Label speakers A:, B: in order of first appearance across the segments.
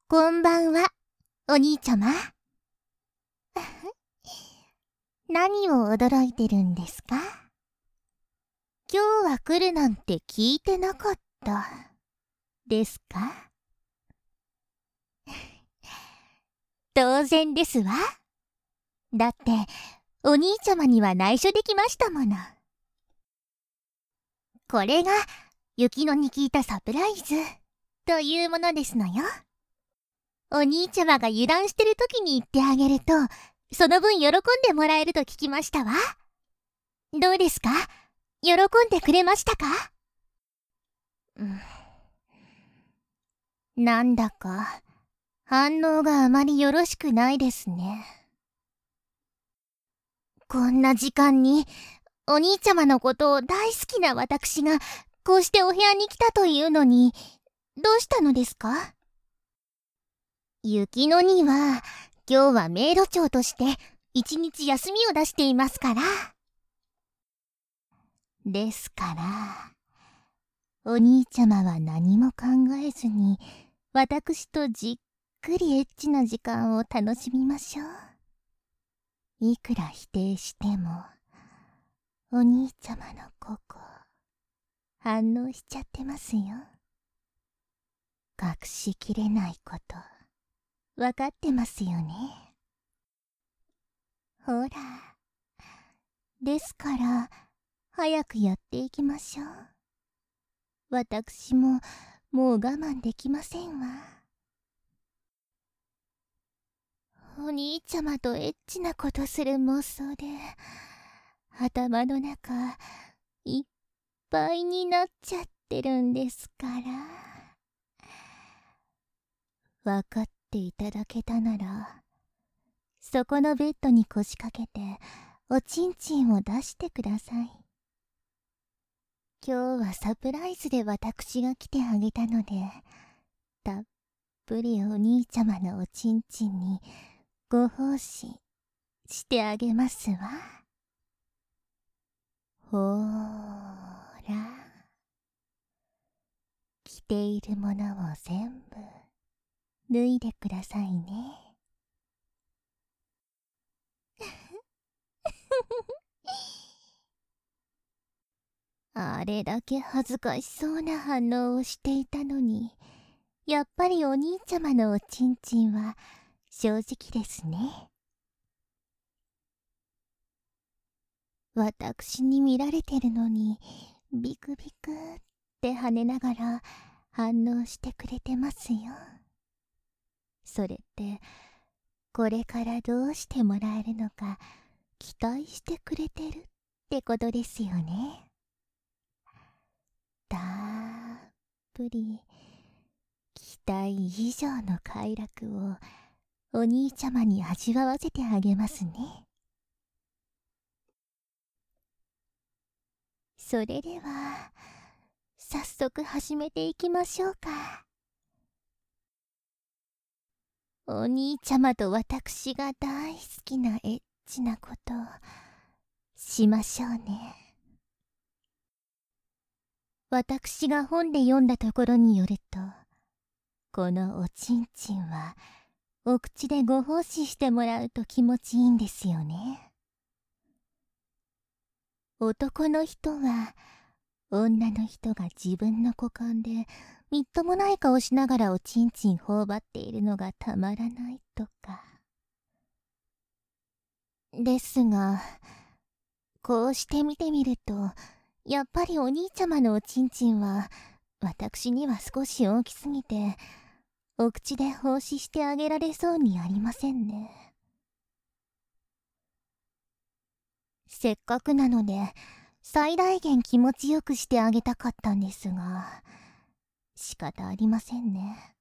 A: こんばんは、お兄ちゃま。何を驚いてるんですか？今日は来るなんて聞いてなかった、ですか？当然ですわ。だって、お兄ちゃまには内緒できましたもの。これが、雪乃に聞いたサプライズ、というものですのよ。お兄ちゃまが油断してる時に言ってあげると、その分喜んでもらえると聞きましたわ。どうですか？喜んでくれましたか？なんだか、反応があまりよろしくないですね。こんな時間に、お兄ちゃまのことを大好きな私が、こうしてお部屋に来たというのに、どうしたのですか？雪乃には、今日はメイド長として、一日休みを出していますから。ですから、お兄ちゃまは何も考えずに、私とじっくりエッチな時間を楽しみましょう。いくら否定しても、お兄ちゃまのここ、反応しちゃってますよ。隠しきれないこと、わかってますよね。ほら。ですから、早くやっていきましょう。私も、もう我慢できませんわ。お兄ちゃまとエッチなことする妄想で、頭の中、いっぱいになっちゃってるんですから。わかっていただけたなら、そこのベッドに腰掛けて、おちんちんを出してください。今日はサプライズで私が来てあげたので、たっぷりお兄ちゃまのおちんちんにご奉仕してあげますわ。ほーら。着ているものを全部脱いでくださいね。あれだけ恥ずかしそうな反応をしていたのに、やっぱりお兄ちゃまのおちんちんは正直ですね。私に見られてるのにビクビクって跳ねながら反応してくれてますよ。それってこれからどうしてもらえるのか期待してくれてるってことですよね。たっぷり期待以上の快楽をお兄ちゃまに味わわせてあげますね。それでは早速始めていきましょうか。お兄ちゃまと私が大好きなエッチなことしましょうね。私が本で読んだところによると、このおちんちんはお口でご奉仕してもらうと気持ちいいんですよね。男の人は女の人が自分の股間でみっともない顔しながらおちんちん頬張っているのがたまらないとか。ですが、こうして見てみると、やっぱりお兄ちゃまのおちんちんは私には少し大きすぎて、お口で奉仕してあげられそうにありませんね。せっかくなので最大限気持ちよくしてあげたかったんですが、仕方ありませんね。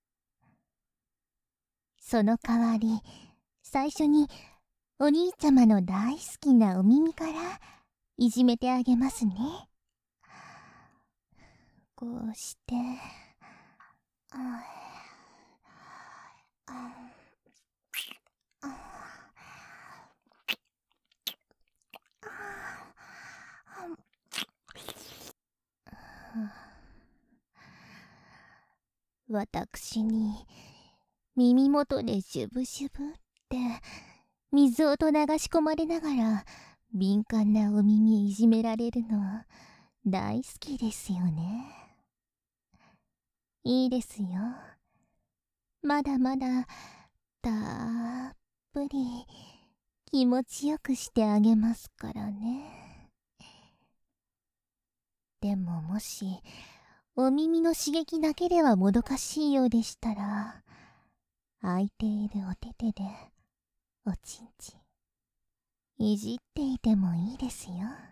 A: その代わり、最初にお兄ちゃまの大好きなお耳からいじめてあげますね。こうして、私に耳元でシュブシュブって水音流し込まれながら敏感なお耳いじめられるの大好きですよね。いいですよ。まだまだたっぷり気持ちよくしてあげますからね。でももしお耳の刺激だけではもどかしいようでしたら、空いているお手手でおちんちんいじっていてもいいですよ。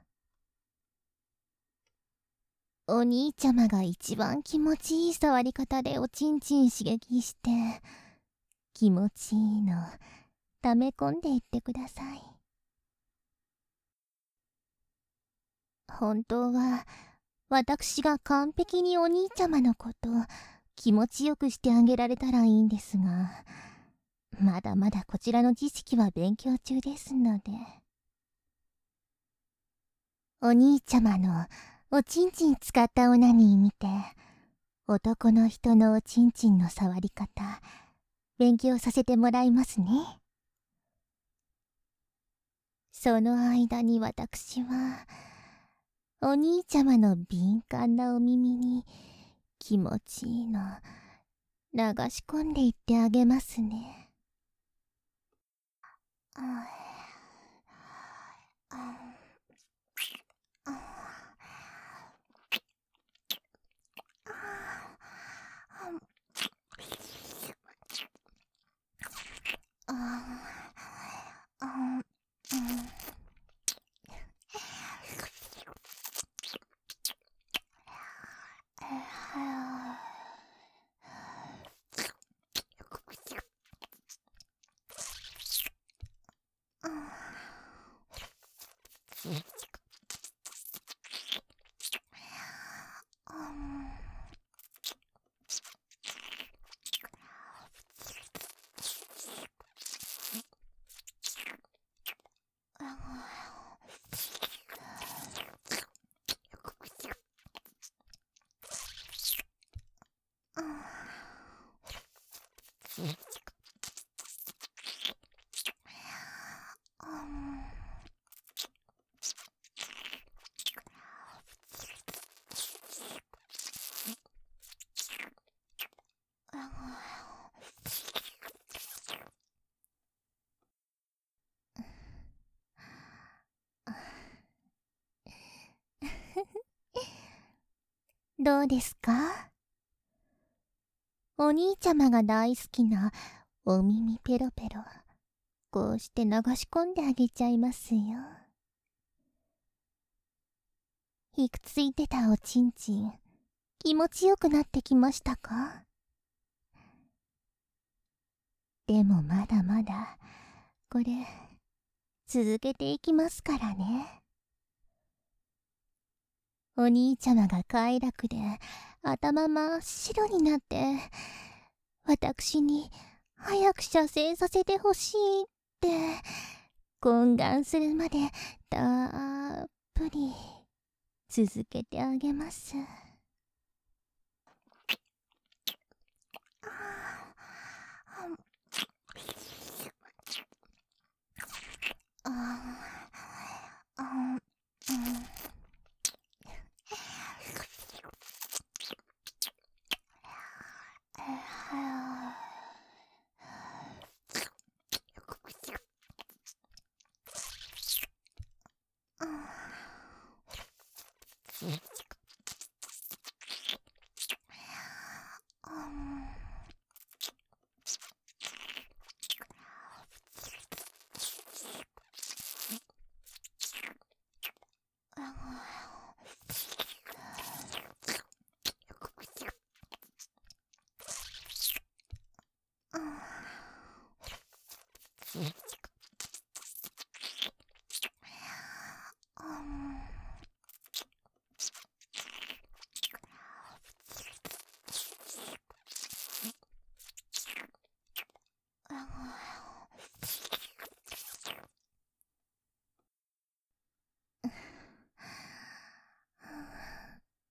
A: お兄ちゃまが一番気持ちいい触り方でおちんちん刺激して気持ちいいの溜め込んでいってください。本当は私が完璧にお兄ちゃまのこと気持ちよくしてあげられたらいいんですが、まだまだこちらの知識は勉強中ですので。お兄ちゃまのおちんちん使ったオナニー見て、男の人のおちんちんの触り方勉強させてもらいますね。その間に私はお兄ちゃまの敏感なお耳に気持ちいいの流し込んでいってあげますね。どうですか？お兄ちゃまが大好きなお耳ペロペロ、こうして流し込んであげちゃいますよ。ひくついてたおちんちん、気持ちよくなってきましたか？でもまだまだ、これ、続けていきますからね。お兄ちゃまが快楽で頭真っ白になって、私に早く射精させてほしいって懇願するまでたっぷり続けてあげます。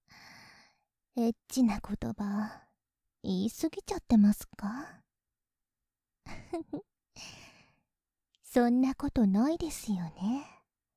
A: エッチな言葉言い過ぎちゃってますか？ そんなことないですよね。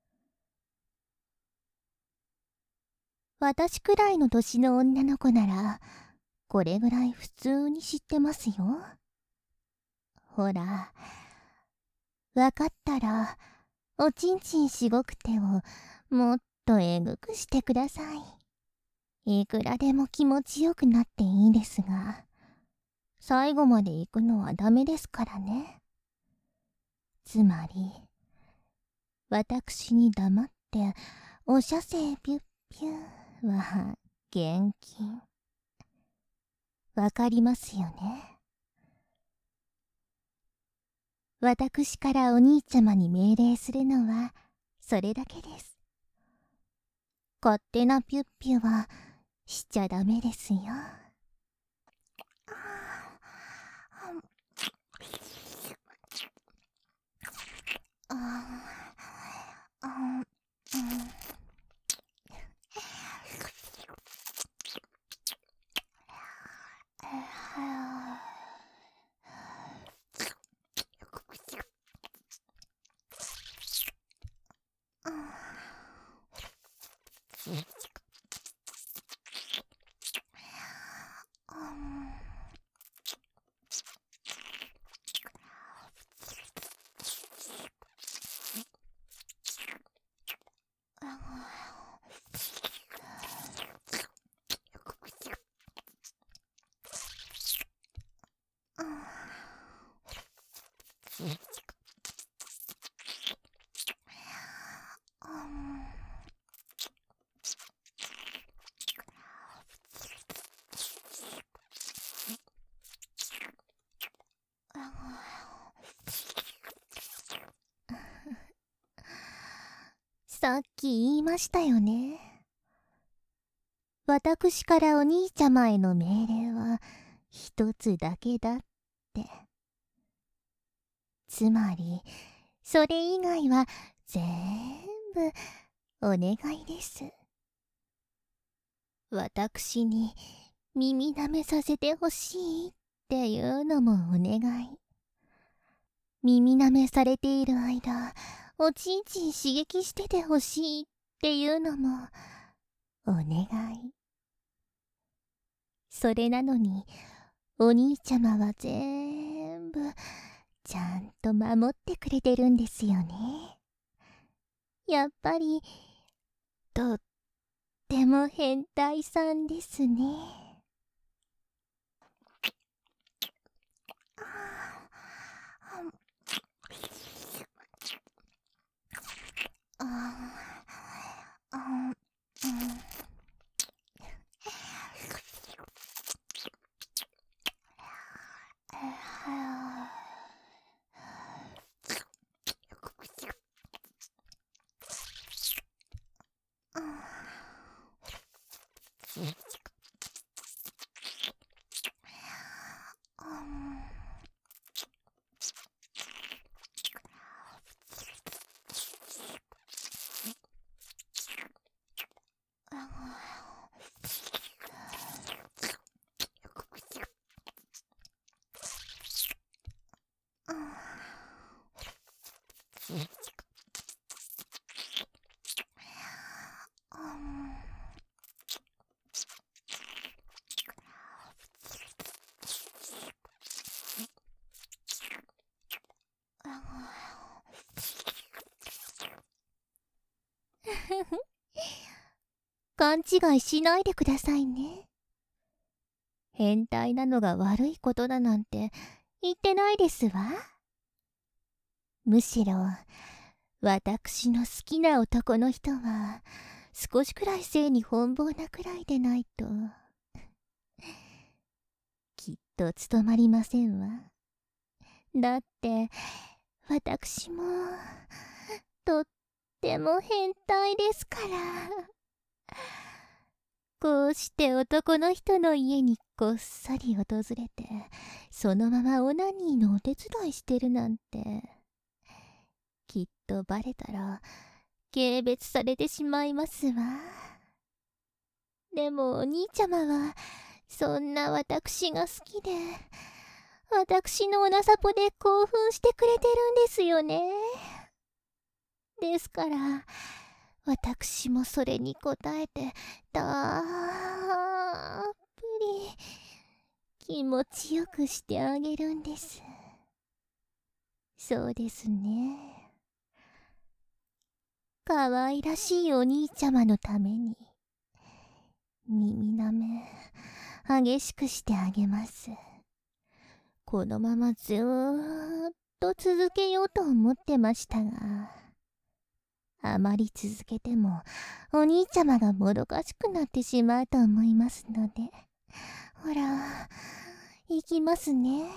A: 私くらいの年の女の子なら、これぐらい普通に知ってますよ。ほら、わかったら、おちんちんしごく手をもっとえぐくしてください。いくらでも気持ちよくなっていいですが、最後まで行くのはダメですからね。つまり、私に黙ってお射精ピュッピュは厳禁。わかりますよね。私からお兄ちゃまに命令するのはそれだけです。勝手なピュッピュはしちゃダメですよ。さっき言いましたよね。私からお兄ちゃまへの命令は一つだけだって。つまり、それ以外は全部お願いです。私に耳舐めさせてほしいっていうのもお願い。耳舐めされている間、おちんちん刺激しててほしいっていうのもお願い。それなのに、お兄ちゃまは全部ちゃんと守ってくれてるんですよね。やっぱりとっても変態さんですね。勘違いしないでくださいね。変態なのが悪いことだなんて言ってないですわ。むしろ、私の好きな男の人は少しくらい性に奔放なくらいでないときっと務まりませんわ。だって私もとっても変態ですから。こうして男の人の家にこっそり訪れて、そのままオナニーのお手伝いしてるなんて、きっとバレたら軽蔑されてしまいますわ。でもお兄ちゃまはそんな私が好きで、 私のおなさぽで興奮してくれてるんですよね。ですから、私もそれに応えて、たっぷり気持ちよくしてあげるんです。そうですね。かわいらしいお兄ちゃまのために、耳なめ、激しくしてあげます。このままずーっと続けようと思ってましたが、あまり続けてもお兄ちゃまがもどかしくなってしまうと思いますので、ほら、いきますね。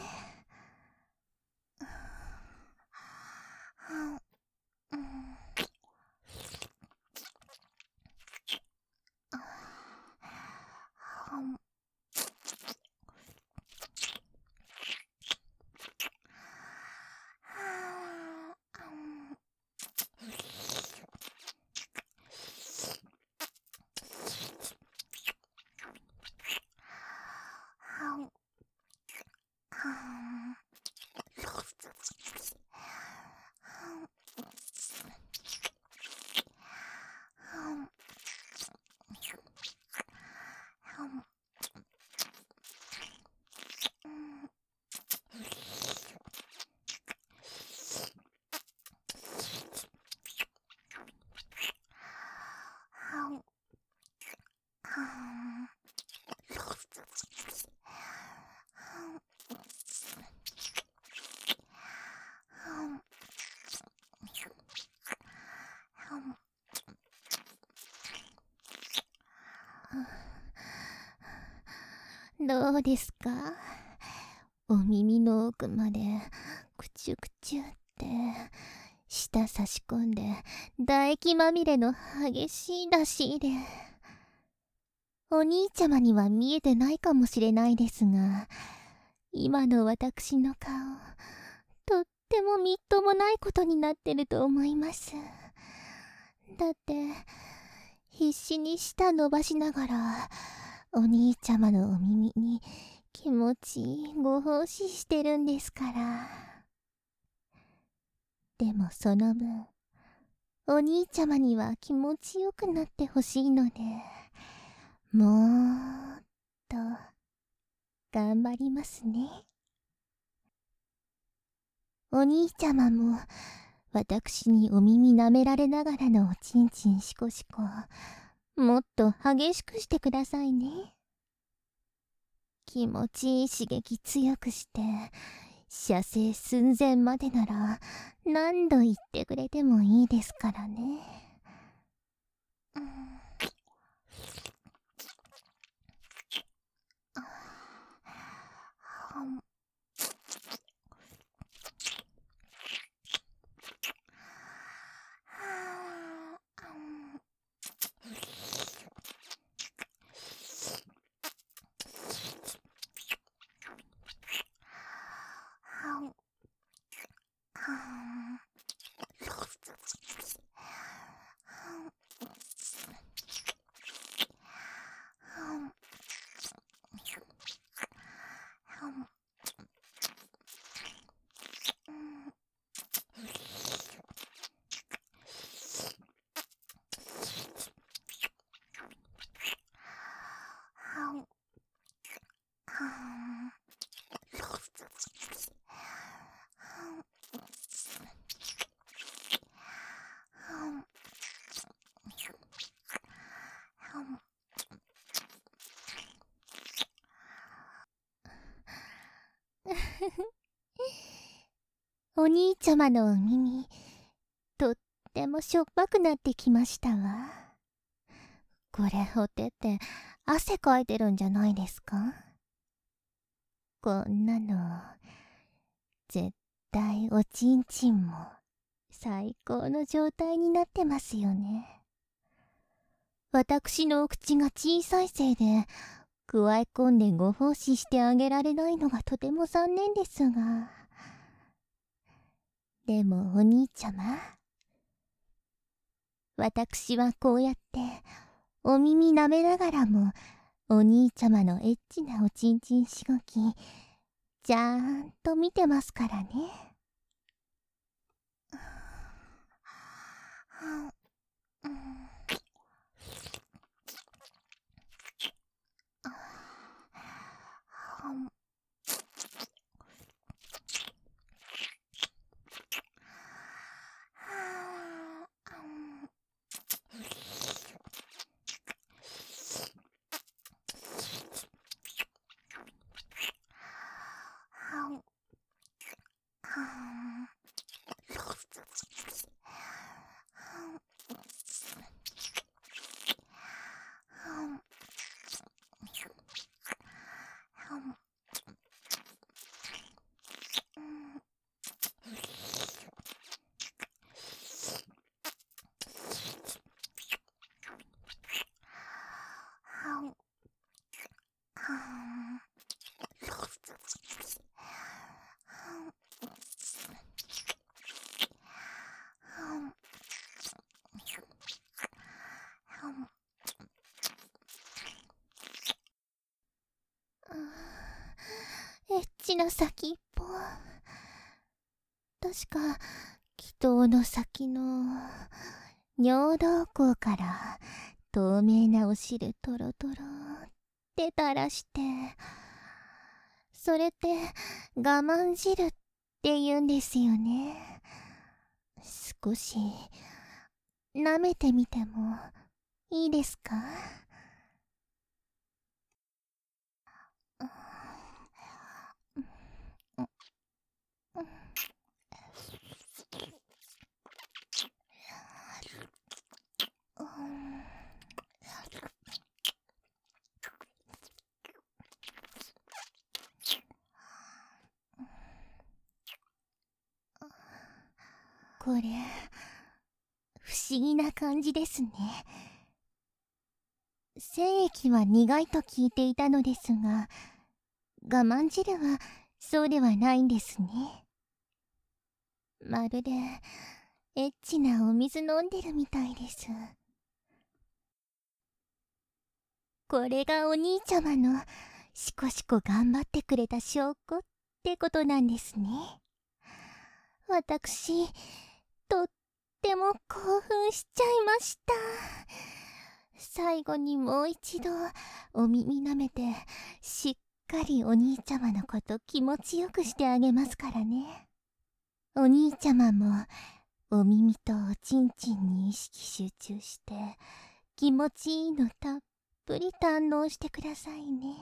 A: どうですか？お耳の奥までくちゅくちゅって舌差し込んで唾液まみれの激しい出し入れ。お兄ちゃまには見えてないかもしれないですが、今の私の顔、とってもみっともないことになってると思います。だって必死に舌伸ばしながらお兄ちゃまのお耳に気持ちご奉仕してるんですから。でもその分お兄ちゃまには気持ちよくなってほしいので、もーっと頑張りますね。お兄ちゃまも私にお耳舐められながらのおちんちんしこしこ、もっと激しくしてくださいね。気持ちいい刺激強くして、射精寸前までなら何度言ってくれてもいいですからね。お兄ちゃまのお耳、とってもしょっぱくなってきましたわ。これお手って汗かいてるんじゃないですか？こんなの絶対おちんちんも最高の状態になってますよね。私のお口が小さいせいで加え込んでご奉仕してあげられないのがとても残念ですが、でもお兄ちゃま、私はこうやってお耳舐めながらもお兄ちゃまのエッチなおちんちんしごきちゃんと見てますからね。エッチな先っぽ。確か祈祷の先の尿道口から透明なお汁トロトロって垂らして、それって我慢汁って言うんですよね。少し舐めてみてもいいですか？これ不思議な感じですね。精液は苦いと聞いていたのですが、我慢汁はそうではないんですね。まるでエッチなお水飲んでるみたいです。これがお兄ちゃまのしこしこ頑張ってくれた証拠ってことなんですね。私、とっても興奮しちゃいました。最後にもう一度お耳舐めて、しっかりお兄ちゃまのこと気持ちよくしてあげますからね。お兄ちゃまもお耳とおちんちんに意識集中して気持ちいいのたっぷり堪能してくださいね。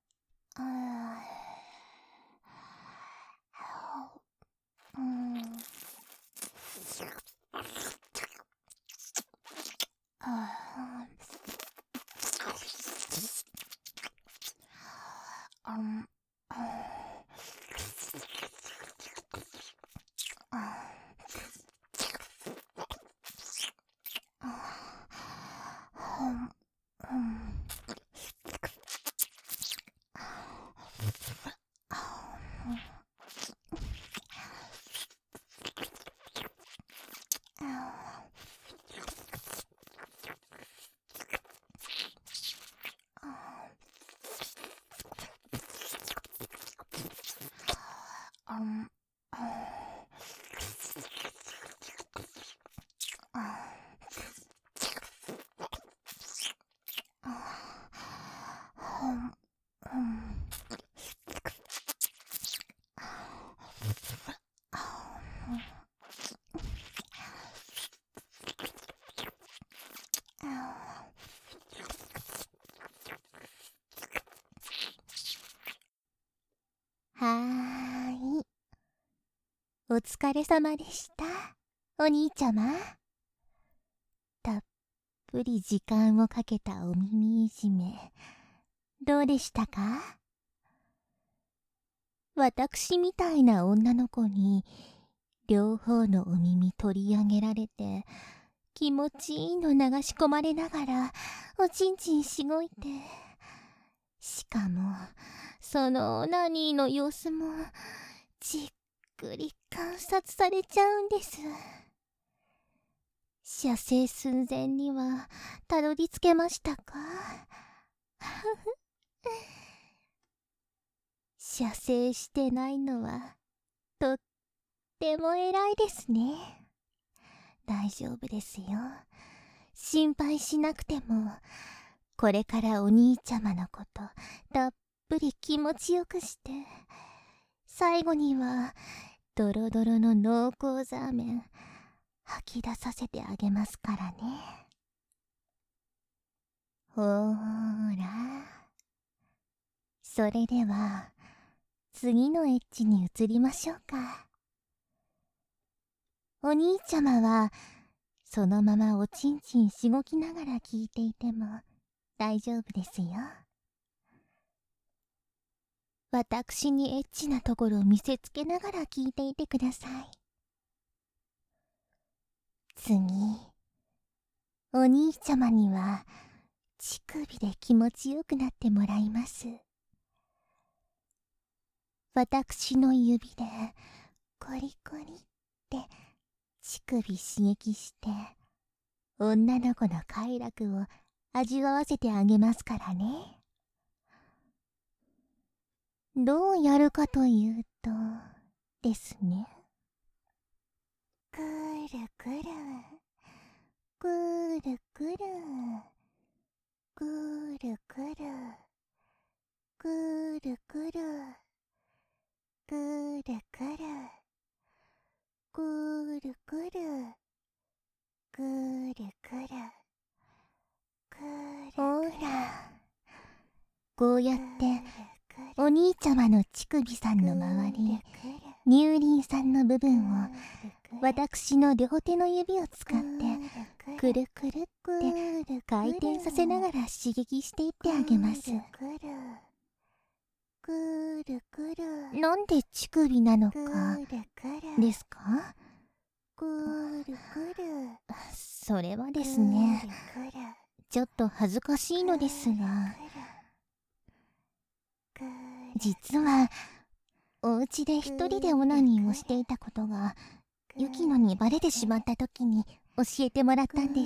A: はーい。お疲れ様でした、お兄ちゃま。たっぷり時間をかけたお耳いじめ、どうでしたか？私みたいな女の子に両方のお耳取り上げられて、気持ちいいの流し込まれながらおちんちんしごいて、しかもそのオナニーの様子もじっくり観察されちゃうんです。射精寸前にはたどり着けましたか？ 射精してないのはとっても偉いですね。大丈夫ですよ。心配しなくても、これからお兄ちゃまのことたっぷり気持ちよくして、最後にはドロドロの濃厚ザーメン吐き出させてあげますからね。ほーら。それでは次のエッチに移りましょうか。お兄ちゃまはそのままおちんちんしごきながら聞いていても大丈夫ですよ。私にエッチなところを見せつけながら聞いていてください。次、お兄ちゃまには乳首で気持ちよくなってもらいます。私の指でコリコリって乳首刺激して女の子の快楽を味わわせてあげますからね。どうやるかというとですね。くるくるくるくるくるくるくるくるくるくるくるくるくるくるほら、こうやってお兄ちゃまの乳首さんの周り、乳輪さんの部分を私の両手の指を使ってくるくるって回転させながら刺激していってあげます。なんで乳首なのかですか？それはですね、ちょっと恥ずかしいのですが、実はお家で一人でオナニーをしていたことがユキノにバレてしまった時に教えてもらったんです。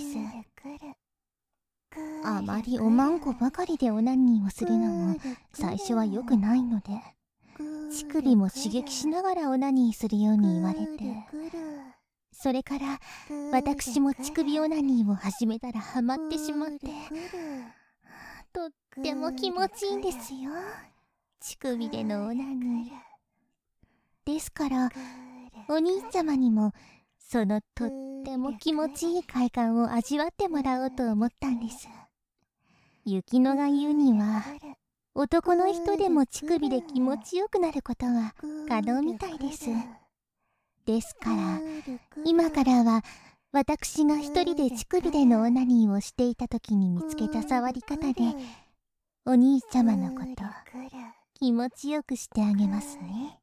A: あまりおまんこばかりでオナニーをするのも最初は良くないので、乳首も刺激しながらオナニーするように言われて、それから私も乳首オナニーを始めたらハマってしまって、とっても気持ちいいんですよ、乳首でのオナニー。ですからお兄ちゃまにもそのとっても気持ちいい快感を味わってもらおうと思ったんです。雪乃が言うには、男の人でも乳首で気持ちよくなることは可能みたいです。ですから今からは私が一人で乳首でのオナニーをしていた時に見つけた触り方でお兄ちゃまのこと気持ちよくしてあげますね。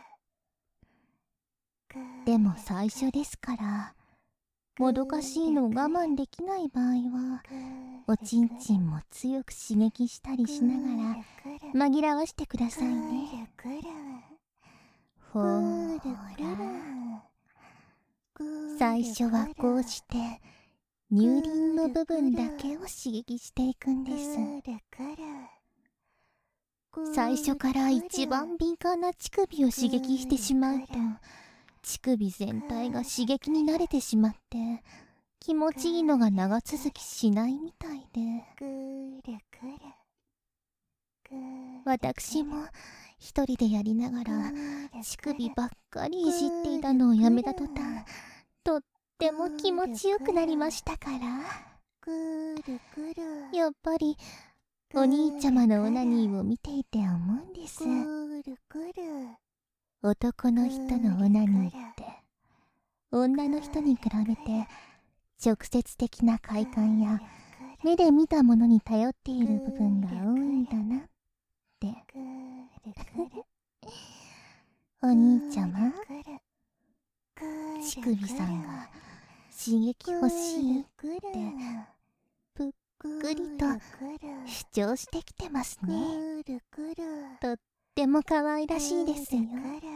A: でも最初ですから、もどかしいのを我慢できない場合はおちんちんも強く刺激したりしながら紛らわしてくださいね。ほーら、最初はこうして乳輪の部分だけを刺激していくんです。最初から一番敏感な乳首を刺激してしまうと乳首全体が刺激に慣れてしまって気持ちいいのが長続きしないみたいで、私も一人でやりながら乳首ばっかりいじっていたのをやめた途端、とっても気持ちよくなりましたから。やっぱりお兄ちゃまのオナニーを見ていて思うんです。男の人のオナニーって女の人に比べて直接的な快感や目で見たものに頼っている部分が多いんだなってお兄ちゃま、乳首さんが刺激欲しいってぷっくりと主張してきてますね。とっても可愛らしいですよ。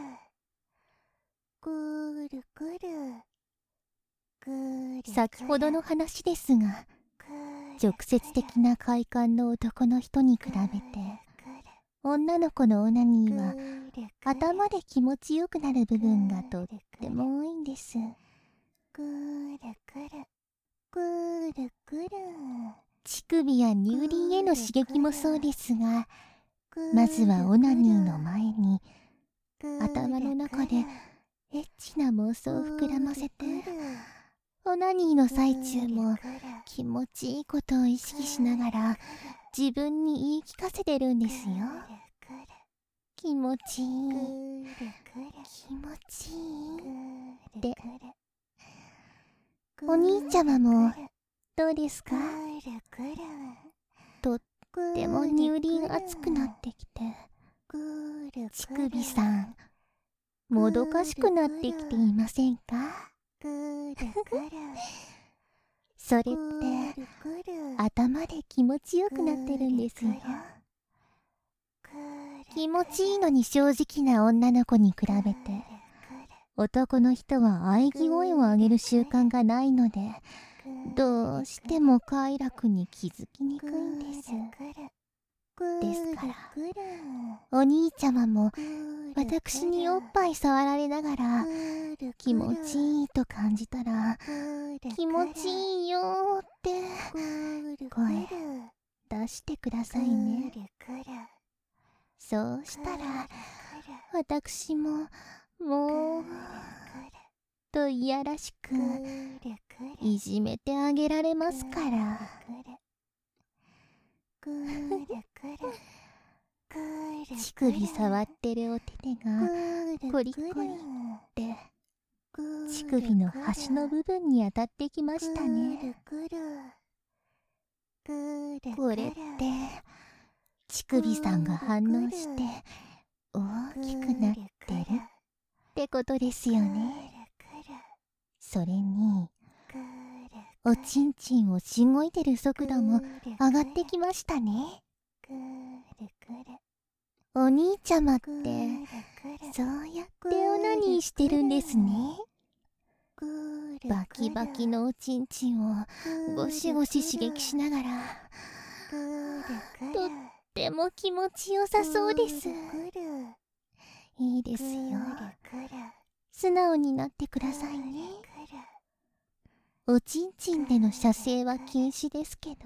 A: 先ほどの話ですが、直接的な快感の男の人に比べて女の子のオナニーは頭で気持ちよくなる部分がとっても多いんです。ぐるぐるぐるぐる。乳首や乳輪への刺激もそうですが、まずはオナニーの前に頭の中でエッチな妄想を膨らませて、オナニーの最中も気持ちいいことを意識しながら自分に言い聞かせてるんですよ。気持ちいい、気持ちいいって。お兄ちゃまもどうですか？とっても乳輪熱くなってきて、乳首さんもどかしくなってきていませんか？それって頭で気持ちよくなってるんですよ。気持ちいいのに正直な女の子に比べて、男の人は喘ぎ声を上げる習慣がないので、どうしても快楽に気づきにくいんです。ですから、お兄ちゃまも私におっぱい触られながら気持ちいいと感じたら、気持ちいいよーって声出してくださいね。そうしたら私ももうといやらしくいじめてあげられますから。乳首触ってるお手手がコリコリって乳首の端の部分に当たってきましたね。これって乳首さんが反応して大きくなってるってことですよね。それにおちんちんをしごいてる速度も上がってきましたね。お兄ちゃまってそうやってオナニーしてるんですね。バキバキのおちんちんをゴシゴシ刺激しながら、とっても気持ちよさそうです。いいですよ。素直になってくださいね。おちんちんでの射精は禁止ですけど、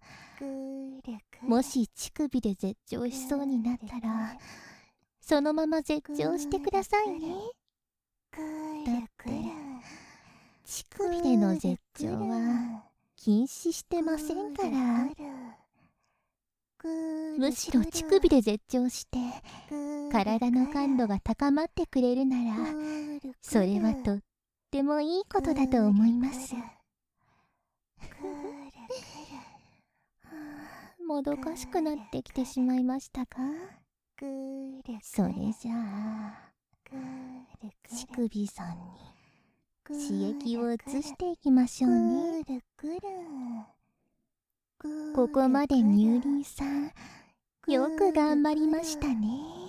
A: もし乳首で絶頂しそうになったらそのまま絶頂してくださいね。だって乳首での絶頂は禁止してませんから。むしろ乳首で絶頂して体の感度が高まってくれるなら、それはとってもいいことだと思います。もどかしくなってきてしまいましたか？それじゃあ乳首さんに刺激を移していきましょうね。ここまで乳輪さんよく頑張りましたね。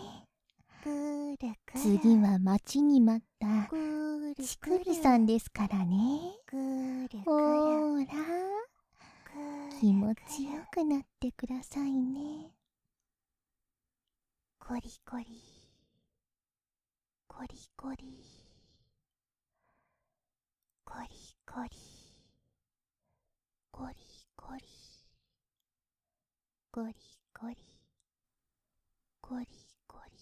A: 次は待ちに待った乳首さんですからね。ほーら気持ちよくなってくださいね。コリコリコリコリコリコリコリコリコリコリコリコリ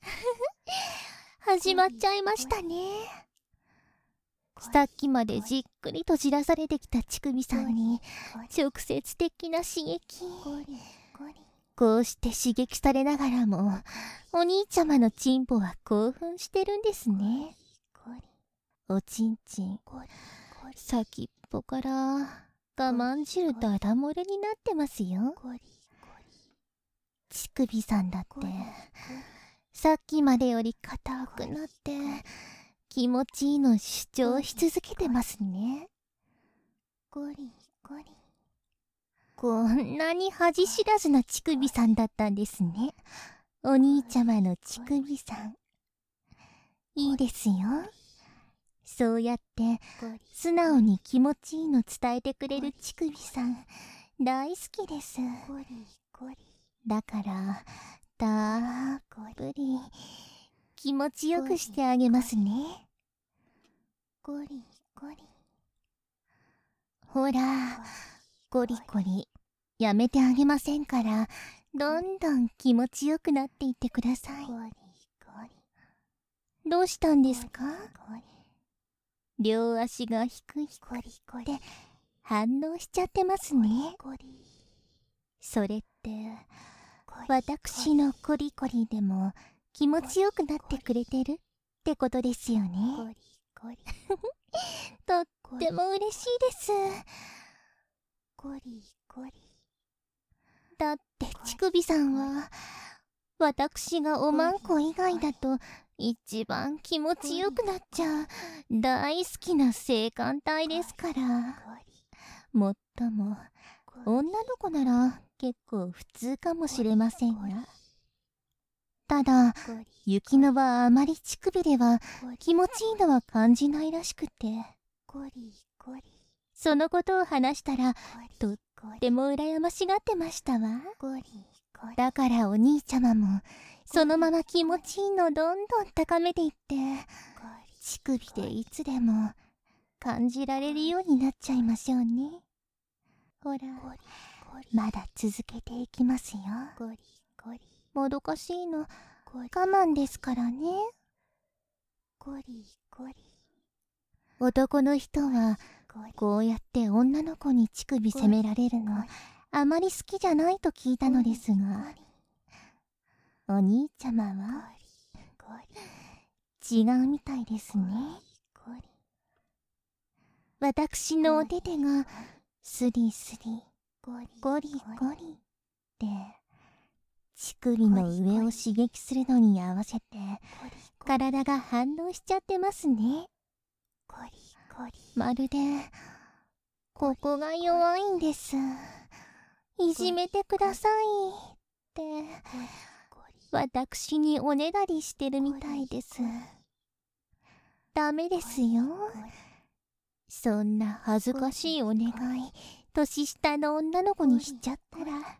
A: 始まっちゃいましたね。さっきまでじっくりとじらされてきた乳首さんに直接的な刺激。こうして刺激されながらもお兄ちゃまのチンポは興奮してるんですね。おちんちん先っぽから我慢汁ダダ漏れになってますよ。乳首さんだってさっきまでより硬くなって気持ちいいの主張し続けてますね。こんなに恥知らずな乳首さんだったんですね。お兄ちゃまの乳首さん。いいですよ。そうやって素直に気持ちいいの伝えてくれる乳首さん大好きです。だからたっぷり気持ちよくしてあげますね。ゴリゴリ。ほら、ゴリゴリやめてあげませんから、どんどん気持ちよくなっていってください。どうしたんですか？両足がヒクヒクって反応しちゃってますね。それって私のコリコリでも気持ちよくなってくれてるってことですよね。とっても嬉しいです。だって乳首さんは私がおまんこ以外だと一番気持ちよくなっちゃう大好きな性感帯ですから。もっとも女の子なら結構普通かもしれませんが、ただ雪乃はあまり乳首では気持ちいいのは感じないらしくて、そのことを話したらとっても羨ましがってましたわ。だからお兄ちゃまもそのまま気持ちいいのどんどん高めていって、乳首でいつでも感じられるようになっちゃいましょうね。ほら、まだ続けていきますよ。もどかしいの我慢ですからね。男の人はこうやって女の子に乳首責められるのあまり好きじゃないと聞いたのですが、お兄ちゃまは違うみたいですね。私のお手手がスリスリゴリゴリって乳首の上を刺激するのに合わせて体が反応しちゃってますね。まるでここが弱いんです、いじめてくださいって私におねだりしてるみたいです。ダメですよ、そんな恥ずかしいお願い年下の女の子にしちゃったら。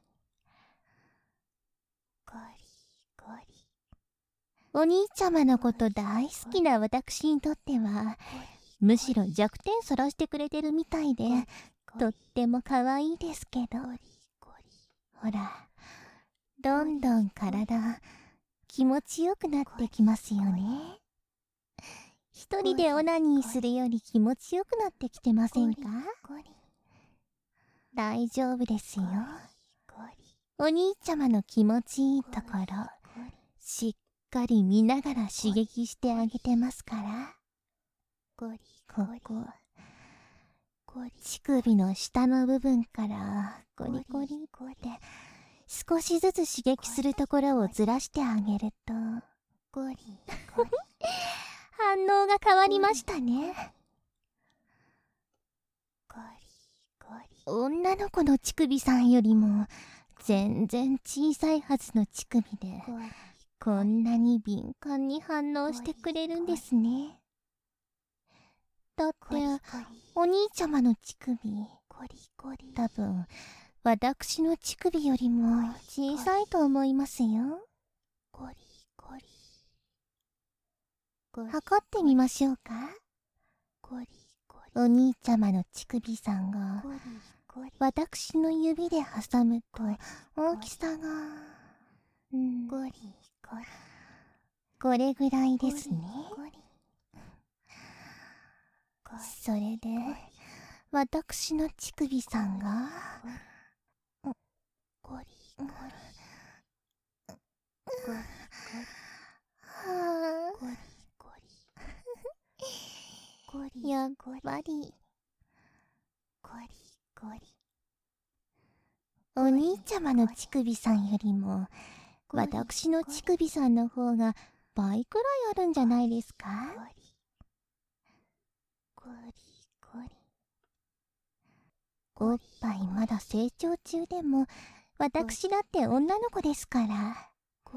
A: お兄ちゃまのこと大好きな私にとってはむしろ弱点さらしてくれてるみたいでとっても可愛いですけど、ほらどんどん体気持ちよくなってきますよね。一人でオナニーするより気持ちよくなってきてませんか？大丈夫ですよ。お兄ちゃまの気持ちいいところしっかり見ながら刺激してあげてますから。ここ乳首の下の部分からゴリゴリって少しずつ刺激するところをずらしてあげると反応が変わりましたね。女の子の乳首さんよりも全然小さいはずの乳首でこんなに敏感に反応してくれるんですね。だってお兄ちゃまの乳首多分私の乳首よりも小さいと思いますよ。測ってみましょうか。お兄ちゃまの乳首さんが私の指で挟むと大きさがこれぐらいですね。それで私の乳首さんがやっぱりお兄ちゃまの乳首さんよりも私の乳首さんの方が倍くらいあるんじゃないですか？おっぱいまだ成長中でも私だって女の子ですから。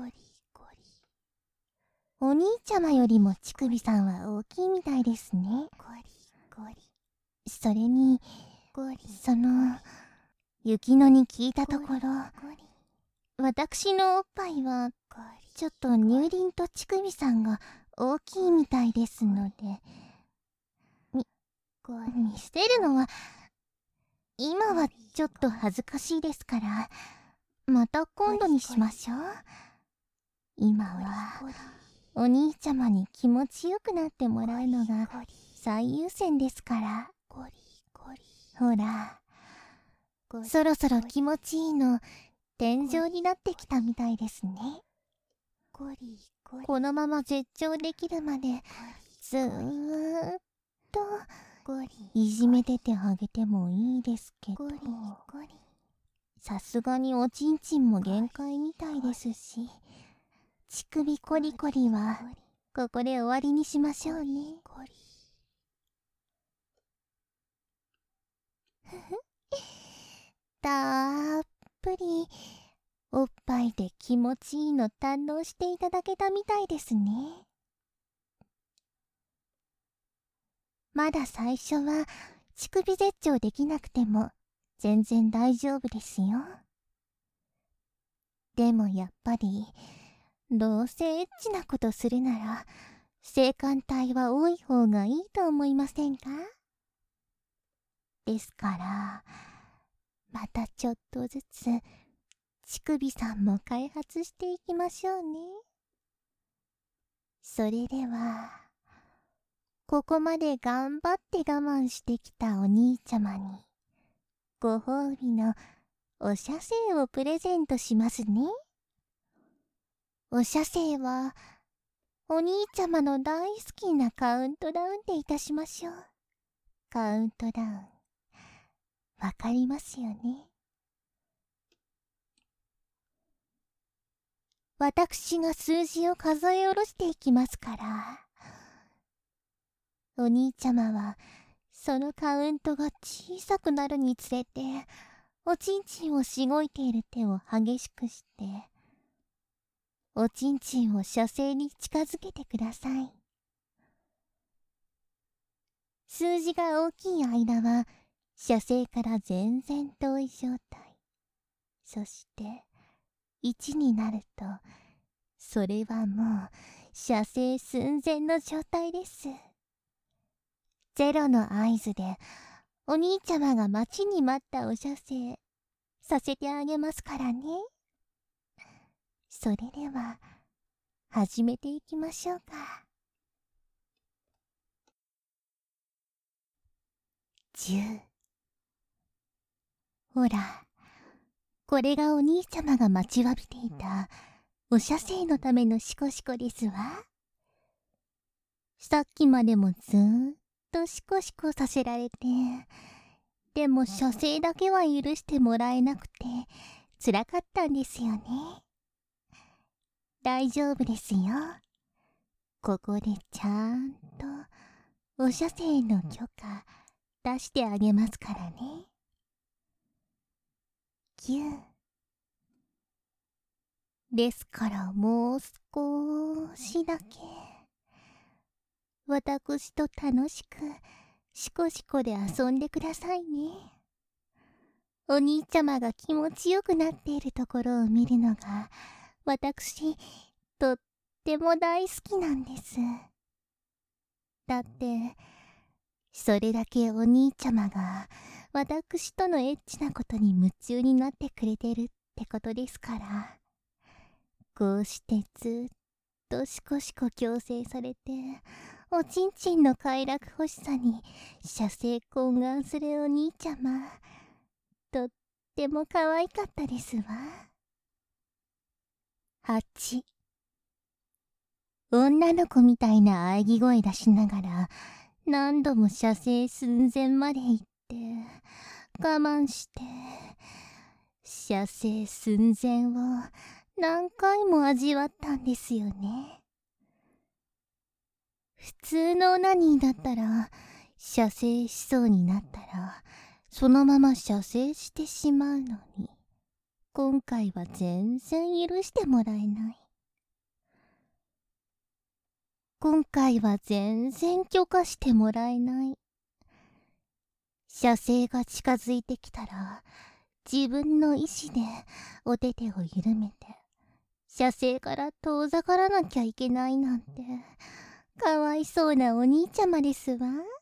A: お兄ちゃまよりも乳首さんは大きいみたいですね。それにその雪乃に聞いたところ私のおっぱいはちょっと乳輪と乳首さんが大きいみたいですので、見せるのは今はちょっと恥ずかしいですから、また今度にしましょう。今はお兄ちゃまに気持ちよくなってもらうのが最優先ですから。ほら、そろそろ気持ちいいの天井になってきたみたいですね。このまま絶頂できるまでずーっといじめててあげてもいいですけど、さすがにおちんちんも限界みたいですし、乳首コリコリはここで終わりにしましょうね。たっぷりおっぱいで気持ちいいの堪能していただけたみたいですね。まだ最初は乳首絶頂できなくても全然大丈夫ですよ。でもやっぱりどうせエッチなことするなら性感帯は多い方がいいと思いませんか？ですからまたちょっとずつ乳首さんも開発していきましょうね。それではここまで頑張って我慢してきたお兄ちゃまにご褒美のお射精をプレゼントしますね。お射精はお兄ちゃまの大好きなカウントダウンでいたしましょう。カウントダウンわかりますよね。私が数字を数え下ろしていきますから、お兄ちゃまはそのカウントが小さくなるにつれておちんちんをしごいている手を激しくしておちんちんを射精に近づけてください。数字が大きい間は射精から全然遠い状態。そして1になるとそれはもう射精寸前の状態です。0の合図でお兄ちゃまが待ちに待ったお射精させてあげますからね。それでは始めていきましょうか。10。ほら、これがお兄ちゃまが待ちわびていたお射精のためのシコシコですわ。さっきまでもずーっとシコシコさせられて、でも射精だけは許してもらえなくて辛かったんですよね。大丈夫ですよ。ここでちゃんとお射精の許可出してあげますからね。9ですからもう少しだけ私と楽しくシコシコで遊んでくださいね。お兄ちゃまが気持ちよくなっているところを見るのが私とっても大好きなんです。だってそれだけお兄ちゃまが私とのエッチなことに夢中になってくれてるってことですから、こうしてずっとシコシコ矯正されておちんちんの快楽欲しさに射精懇願するお兄ちゃま、とっても可愛かったですわ。8。女の子みたいな喘ぎ声出しながら何度も射精寸前まで行って我慢して射精寸前を何回も味わったんですよね。普通のオナニーだったら射精しそうになったらそのまま射精してしまうのに、今回は全然許してもらえない。今回は全然許可してもらえない。射精が近づいてきたら自分の意志でお手手を緩めて射精から遠ざからなきゃいけないなんて、かわいそうなお兄ちゃまですわ。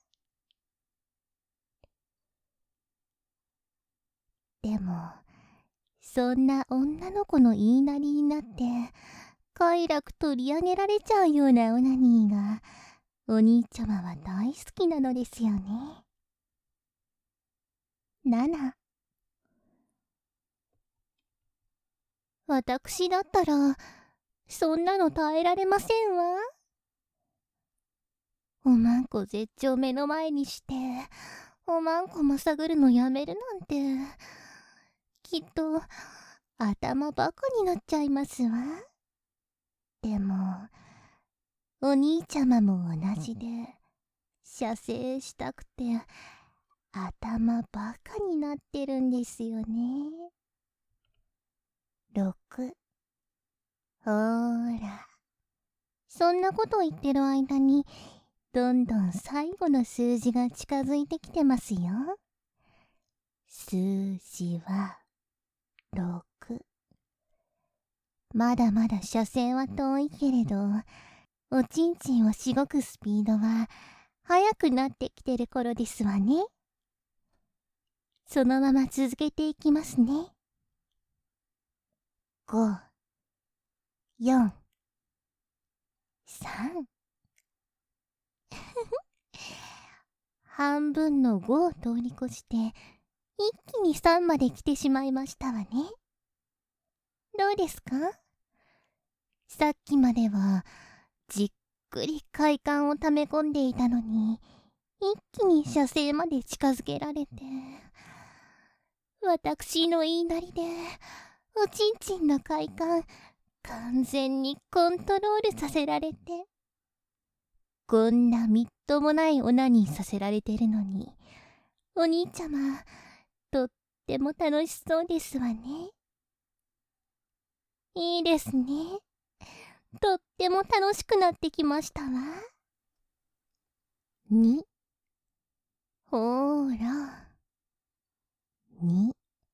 A: でもそんな女の子の言いなりになって快楽取り上げられちゃうようなオナニーがお兄ちゃまは大好きなのですよね。7、私だったらそんなの耐えられませんわ。おまんこ絶頂目の前にしておまんこも探るのやめるなんて、きっと頭バカになっちゃいますわ。でもお兄ちゃまも同じで射精したくて頭バカになってるんですよね。6、ほーら、そんなこと言ってる間にどんどん最後の数字が近づいてきてますよ。数字は6。まだまだ射精は遠いけれど、おちんちんをしごくスピードは速くなってきてる頃ですわね。そのまま続けていきますね。5、4、3。半分の5を通り越して一気に3まで来てしまいましたわね。どうですか？さっきまではじっくり快感をため込んでいたのに、一気に射精まで近づけられて、私の言いなりでおちんちんの快感完全にコントロールさせられて、こんなみっともないオナニーさせられてるのに、お兄ちゃまとっても楽しそうですわね。いいですね。とっても楽しくなってきましたわ。2、ほーら、2。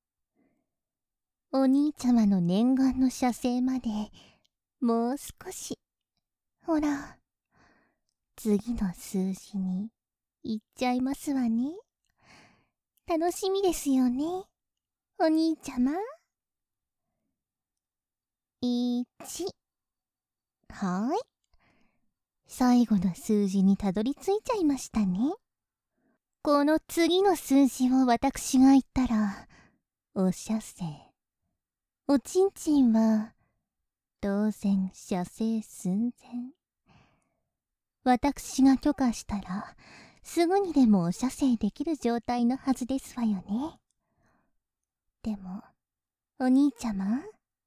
A: お兄ちゃまの念願の射精までもう少し。ほら、次の数字に行っちゃいますわね。楽しみですよね、お兄ちゃま。1。はーい。最後の数字にたどり着いちゃいましたね。この次の数字を私が言ったら、お射精。おちんちんは当然射精寸前。私が許可したらすぐにでもお射精できる状態のはずですわよね。でもお兄ちゃま、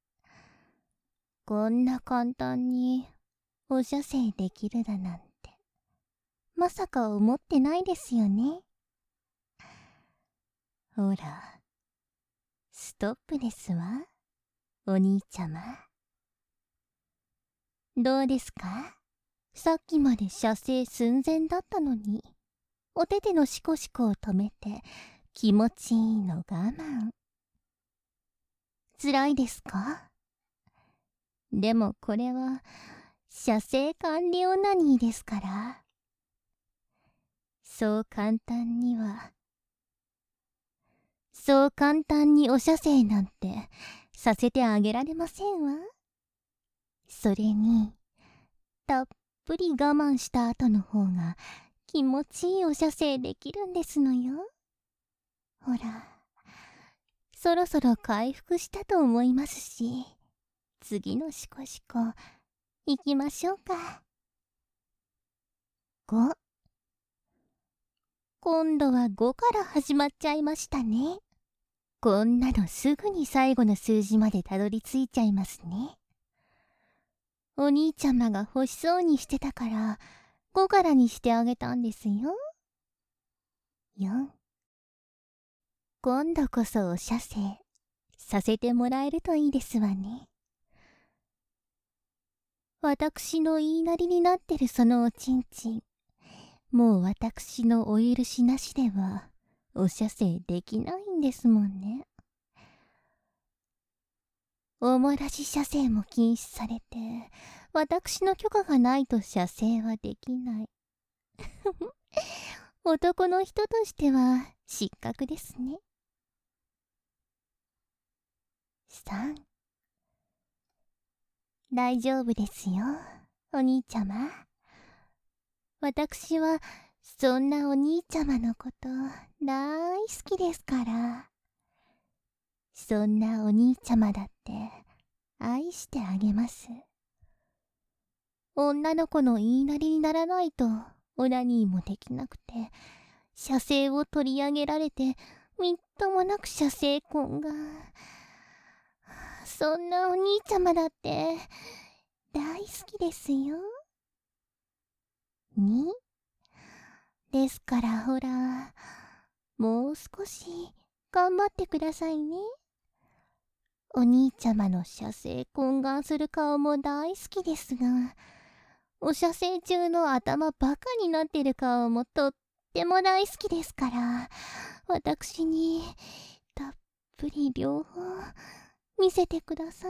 A: こんな簡単にお射精できるだなんてまさか思ってないですよね。ほら、ストップですわ、お兄ちゃま。どうですか？さっきまで射精寸前だったのに、お手手のシコシコを止めて気持ちいいの我慢。辛いですか？でもこれは射精完了オナニーですから、そう簡単にお射精なんてさせてあげられませんわ。それにたっぷり我慢した後の方が気持ちいいお射精できるんですのよ。ほら、そろそろ回復したと思いますし、次のシコシコ行きましょうか。5。今度は5から始まっちゃいましたね。こんなのすぐに最後の数字までたどり着いちゃいますね。お兄ちゃまが欲しそうにしてたから5からにしてあげたんですよ。4。今度こそお射精させてもらえるといいですわね。私の言いなりになってるそのおちんちん、もう私のお許しなしではお射精できないんですもんね。 おもらし射精も禁止されて、私の許可がないと射精はできない。男の人としては失格ですね。3、大丈夫ですよ、お兄ちゃま。私はそんなお兄ちゃまのこと大好きですから。そんなお兄ちゃまだって愛してあげます。女の子の言いなりにならないとオナニーもできなくて、射精を取り上げられてみっともなく射精婚が。そんなお兄ちゃまだって大好きですよ。2ですからほら、もう少し頑張ってくださいね。お兄ちゃまの射精懇願する顔も大好きですが、お射精中の頭バカになってる顔もとっても大好きですから、私にたっぷり両方見せてくださ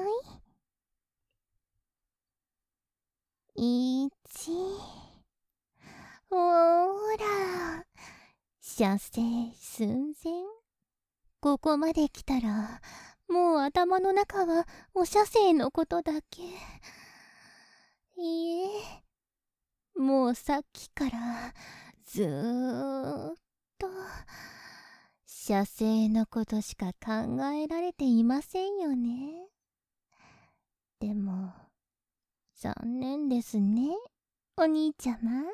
A: い。1、ほーら、射精寸前。ここまで来たら、もう頭の中はお射精のことだけ。いいえ、もうさっきからずーっと射精のことしか考えられていませんよね。でも残念ですね、お兄ちゃま。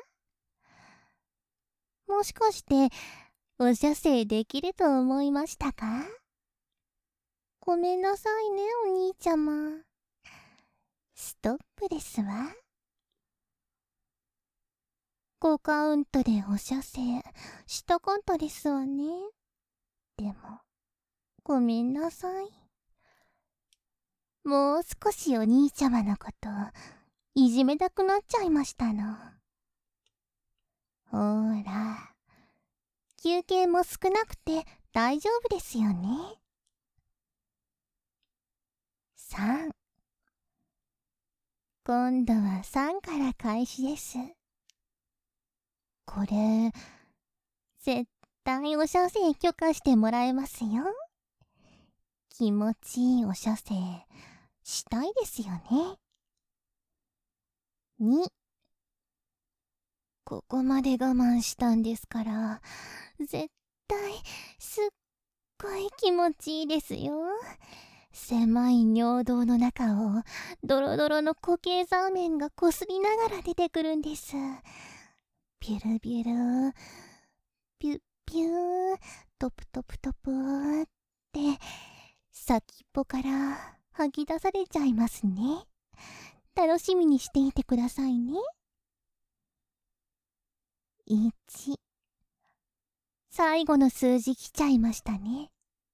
A: もしかしてお射精できると思いましたか？ごめんなさいね、お兄ちゃま。ストップですわ。5カウントでお射精したかったですわね。でもごめんなさい。もう少しお兄ちゃまのこといじめたくなっちゃいましたの。ほーら、休憩も少なくて大丈夫ですよね。3、今度は3から開始です。これ絶対お射精許可してもらえますよ。気持ちいいお射精したいですよね。2、ここまで我慢したんですから、絶対すっごい気持ちいいですよ。狭い尿道の中をドロドロの固形ザーメンがこすりながら出てくるんです。ビュルビュル、ピュッピュー、トプトプトプーって先っぽから吐き出されちゃいますね。楽しみにしていてくださいね。1、最後の数字来ちゃいましたね。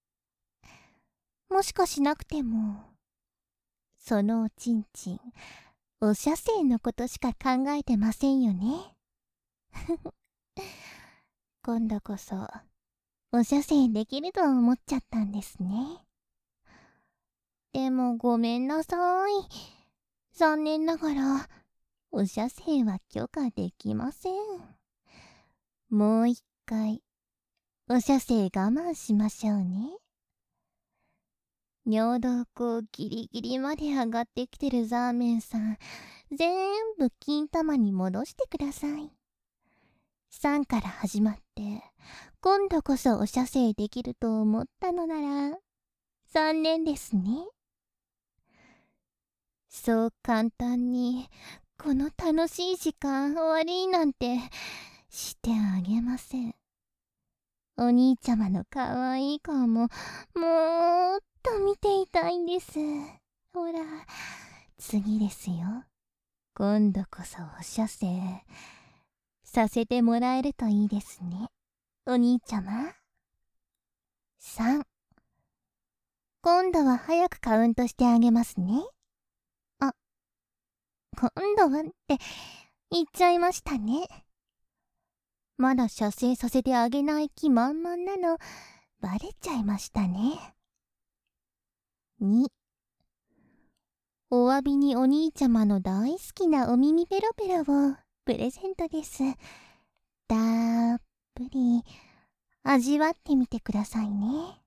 A: もしかしなくても、そのおちんちん、お射精のことしか考えてませんよね。今度こそ、お射精できると思っちゃったんですね。でもごめんなさい。残念ながら、お射精は許可できません。もう一回、お射精我慢しましょうね。尿道口ギリギリまで上がってきてるザーメンさん、全部金玉に戻してください。3から始まって、今度こそお射精できると思ったのなら、残念ですね。そう簡単に、この楽しい時間終わりなんて、してあげません。お兄ちゃまのかわいい顔も、もーっと見ていたいんです。ほら、次ですよ。今度こそお射精させてもらえるといいですね、お兄ちゃま。3、今度は早くカウントしてあげますね。あ、今度はって言っちゃいましたね。まだ射精させてあげない気満々なのバレちゃいましたね。2、 お詫びにお兄ちゃまの大好きなお耳ペロペロをプレゼントです。たっぷり味わってみてくださいね。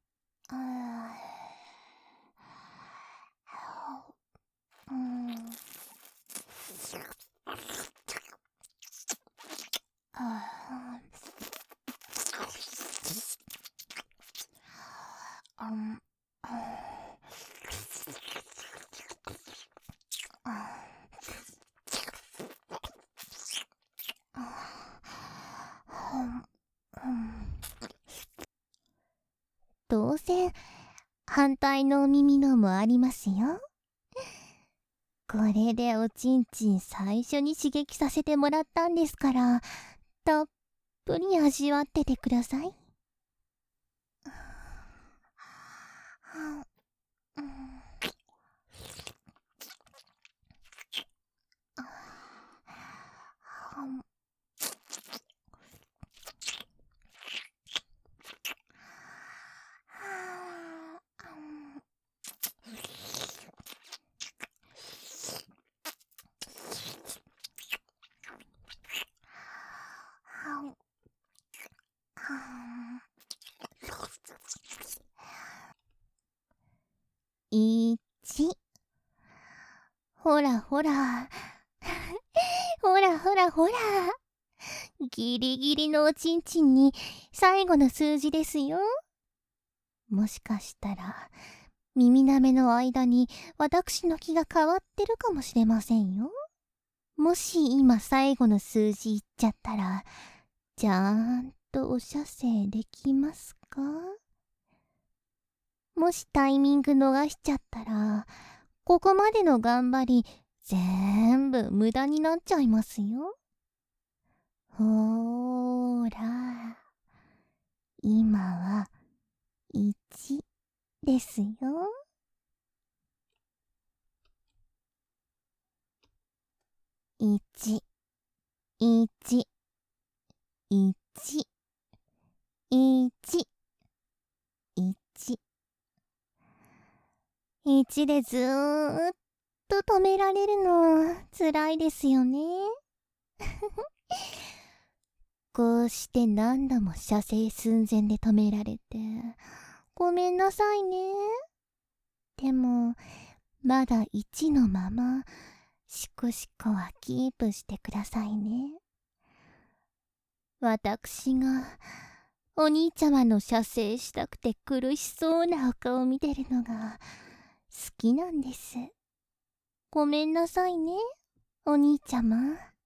A: 当然反対のお耳のもありますよ。これでおちんちん最初に刺激させてもらったんですから、たっぷり味わっててください。1、ほらほらほらほらほら、ギリギリのおちんちんに最後の数字ですよ。もしかしたら耳なめの間に私の気が変わってるかもしれませんよ。もし今最後の数字言っちゃったら、ちゃんとお射精できますか？もしタイミング逃しちゃったら、ここまでの頑張り全部無駄になっちゃいますよ。ほーら、今は1ですよ。1、1、1、1、1。1でずーっと止められるの辛いですよね。こうして何度も射精寸前で止められてごめんなさいね。でもまだ1のままシコシコはキープしてくださいね。私がお兄ちゃまの射精したくて苦しそうなお顔を見てるのが好きなんです。ごめんなさいね、お兄ちゃま。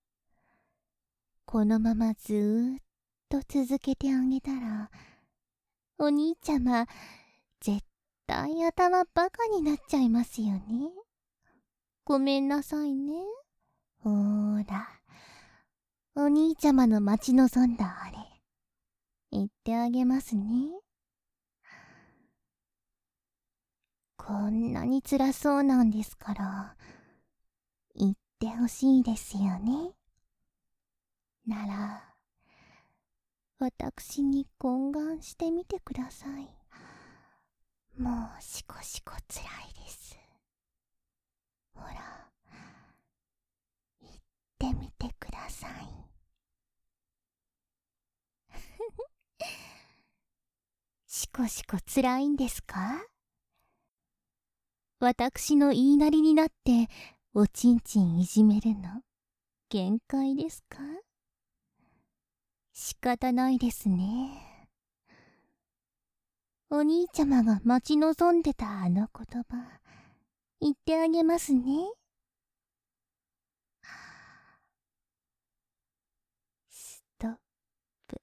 A: このままずーっと続けてあげたら、お兄ちゃま絶対頭バカになっちゃいますよね。ごめんなさいね。ほーら、お兄ちゃまの待ち望んだあれ言ってあげますね。こんなに辛そうなんですから言ってほしいですよね。なら私に懇願してみてください。もうシコシコ辛いです。ほら、言ってみてください。シコシコ辛いんですか？私の言いなりになっておちんちんいじめるの限界ですか？仕方ないですね。お兄ちゃまが待ち望んでたあの言葉言ってあげますね。ストップ。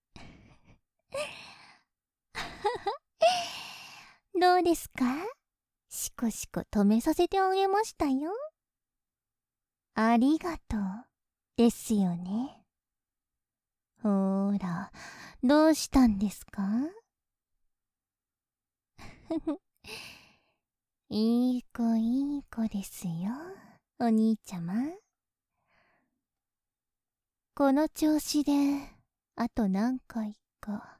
A: どうですか？シコシコ止めさせてあげましたよ。ありがとうですよね。ほーら、どうしたんですか？いい子いい子ですよ、お兄ちゃま。この調子であと何回か。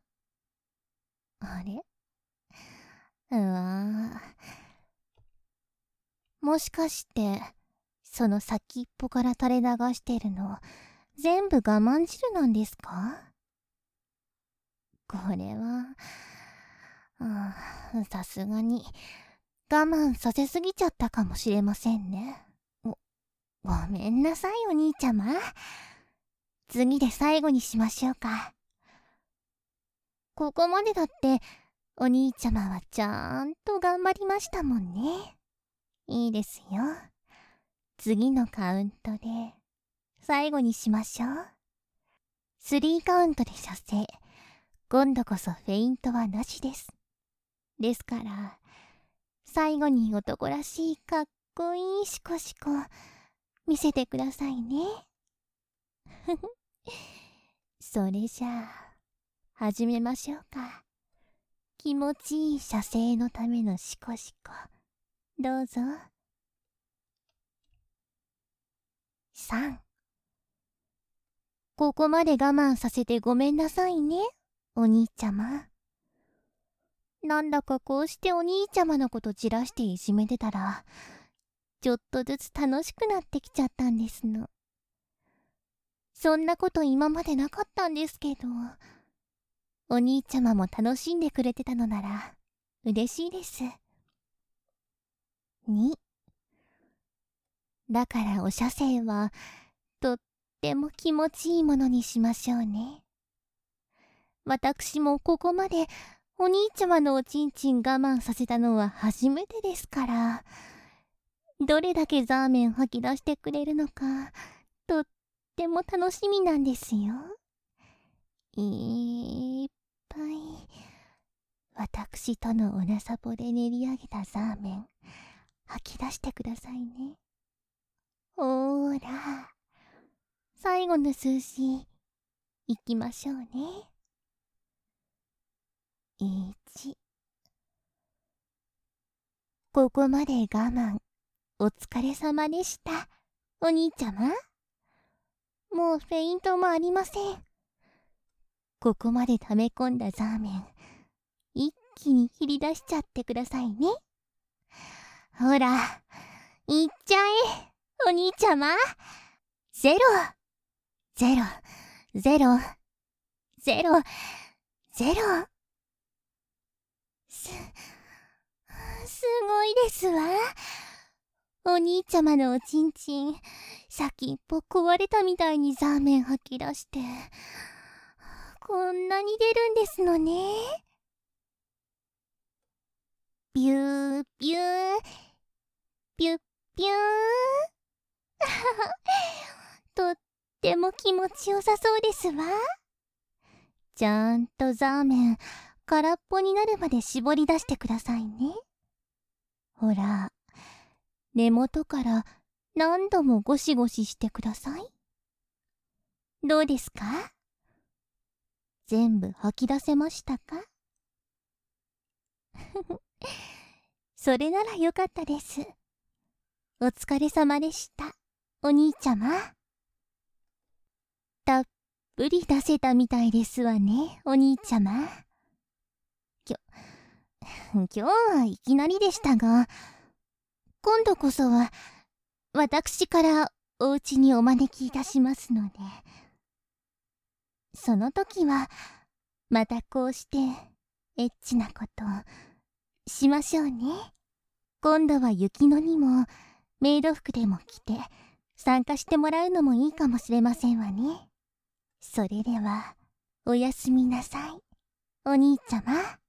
A: あれ、うわもしかして、その先っぽから垂れ流してるの、全部我慢汁なんですか？これは、さすがに、我慢させすぎちゃったかもしれませんね。ごめんなさいお兄ちゃま。次で最後にしましょうか。ここまでだって、お兄ちゃまはちゃんと頑張りましたもんね。いいですよ。次のカウントで、最後にしましょう。3カウントで射精。今度こそフェイントはなしです。ですから、最後に男らしいかっこいいシコシコ、見せてくださいね。それじゃあ、始めましょうか。気持ちいい射精のためのシコシコ。どうぞ。3。ここまで我慢させてごめんなさいね、お兄ちゃま。なんだかこうしてお兄ちゃまのことじらしていじめてたら、ちょっとずつ楽しくなってきちゃったんですの。そんなこと今までなかったんですけど、お兄ちゃまも楽しんでくれてたのなら嬉しいです。2。だからお射精はとっても気持ちいいものにしましょうね。私もここまでお兄ちゃまのおちんちん我慢させたのは初めてですから、どれだけザーメン吐き出してくれるのかとっても楽しみなんですよ。いっぱい私とのおなさぽで練り上げたザーメン吐き出してくださいね。ほーら、最後の数字いきましょうね。1。ここまで我慢お疲れ様でした、お兄ちゃま。もうフェイントもありません。ここまで溜め込んだザーメン一気に切り出しちゃってくださいね。ほら、いっちゃえ、お兄ちゃま。0、0、0、0、0。すごいですわ。お兄ちゃまのおちんちん、先っぽ壊れたみたいにザーメン吐き出して、こんなに出るんですのね。ビュービュー、ピュッピュー。とっても気持ちよさそうですわ。ちゃんとザーメン空っぽになるまで絞り出してくださいね。ほら、根元から何度もゴシゴシしてください。どうですか？全部吐き出せましたか？それならよかったです。お疲れ様でした、お兄ちゃま。たっぷり出せたみたいですわね、お兄ちゃま。今日はいきなりでしたが、今度こそは私からお家にお招きいたしますので、その時はまたこうしてエッチなことしましょうね。今度は雪乃にもメイド服でも着て参加してもらうのもいいかもしれませんわね。それではおやすみなさい、お兄ちゃま。